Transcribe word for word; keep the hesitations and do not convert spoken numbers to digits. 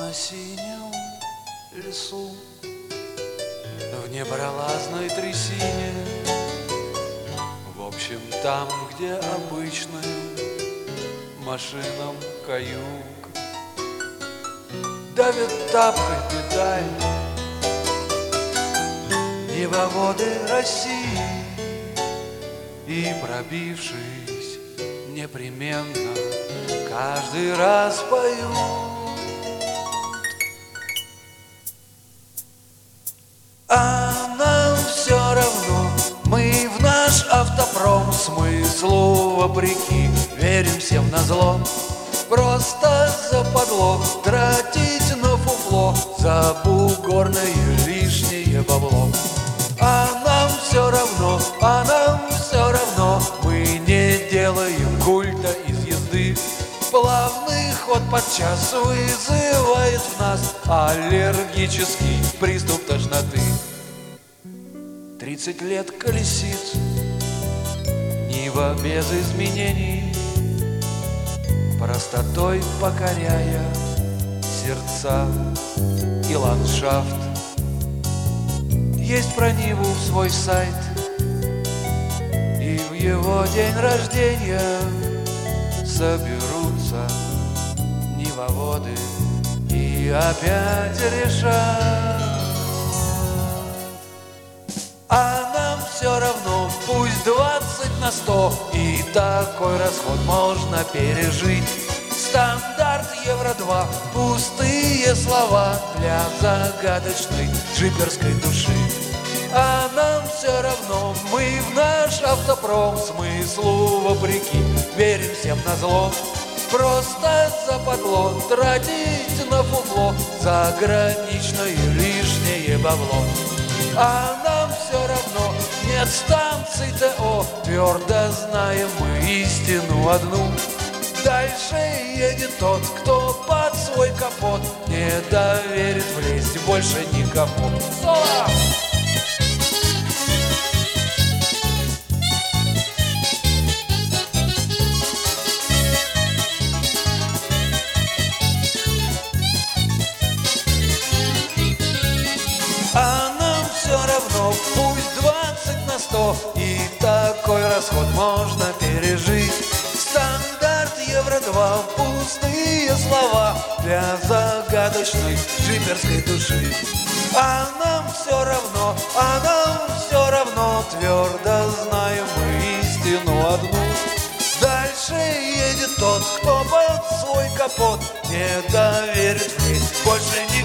на синем лесу, в непролазной трясине, в общем, там, где обычным машинам каюк, давит тапкой педаль небоводы России, и, пробившись непременно, каждый раз поют. А нам все равно, мы в наш автопром смыслу вопреки верим всем назло. Просто западло тратить на фуфло за бугорное лишнее бабло. А нам все равно, а нам все равно, мы не делаем культа из езды. Плавный ход подчас вызывает в нас аллергический приступ тошноты. Тридцать лет колесит Нива без изменений, простотой покоряя сердца и ландшафт. Есть про Ниву свой сайт, и в его день рождения соберутся нивоводы и опять решат. А нам все равно, пусть двадцать на сто, и такой расход можно пережить. Стандарт евро два, пустые слова для загадочной джиперской души. А нам все равно, мы в наш автопром смыслу вопреки верим всем назло. Просто западло тратить на фуфло заграничное лишнее бабло. А нам все равно, нет станций ТО, твердо знаем мы истину одну. Дальше едет тот, кто под свой капот не доверит влезть больше никому. Соло! А нам все равно, пусть двадцать на сто, и такой расход можно пережить. Стандарт евро два, пустые слова для загадочной джиперской души. А нам все равно, а нам все равно, твердо знаем мы истину одну. Дальше едет тот, кто под свой капот не доверит влезть больше не